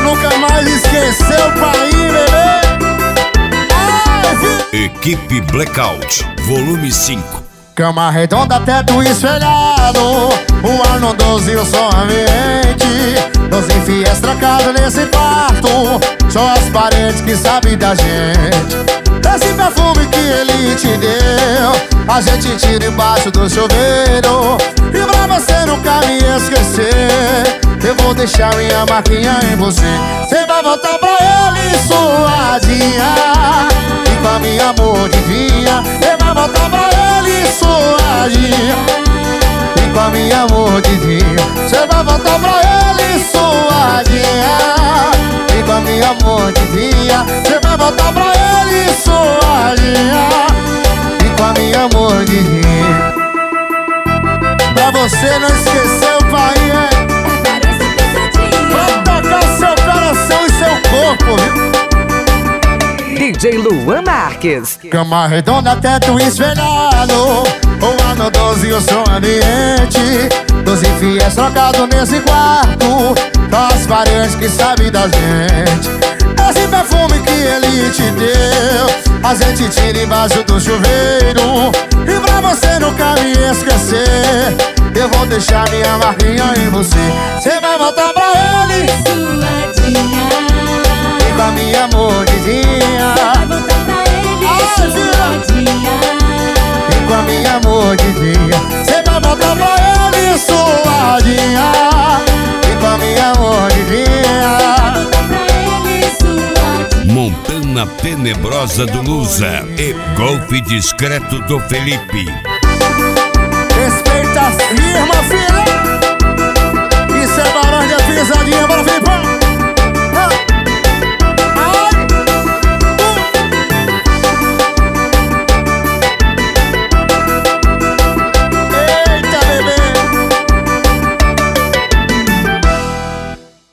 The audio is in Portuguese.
nunca mais esqueceu o pai, bebê. Ai, filho. Equipe Blackout, volume 5. Cama redonda, teto espelhado, o ar no 12 e o som ambiente. 12 fiéis trancados nesse quarto, só as paredes que sabem da gente. Esse perfume que ele te deu, a gente tira embaixo do chuveiro. E pra você nunca me esquecer, eu vou deixar minha marquinha em você. Você vai voltar pra ele suadinha, e com a minha mordidinha. Você vai voltar pra ele suadinha, e com a minha mordidinha. Você vai voltar pra ele suadinha, e com a minha mordidinha. Você vai voltar pra ele suadinha, e com a minha mordidinha. Pra você não esquecer o pai, vai tocar seu coração e seu corpo, viu? DJ Luan Marques. Cama redonda, teto espelhado, o ano 12 e o som ambiente. 12 fiéis trocados nesse quarto, só as paredes que sabem da gente. Esse perfume que ele te deu, a gente tira embaixo do chuveiro. E pra você nunca me esquecer, eu vou deixar minha marquinha em você. Você vai voltar pra ele suadinha, e com a minha mordidinha. vai voltar pra ele suadinha, E com a minha mordidinha. Você vai voltar pra ele suadinha, e com a minha mordidinha. vai voltar pra ele suadinha. Montana Tenebrosa do Lusa e Golpe Discreto do Felipe.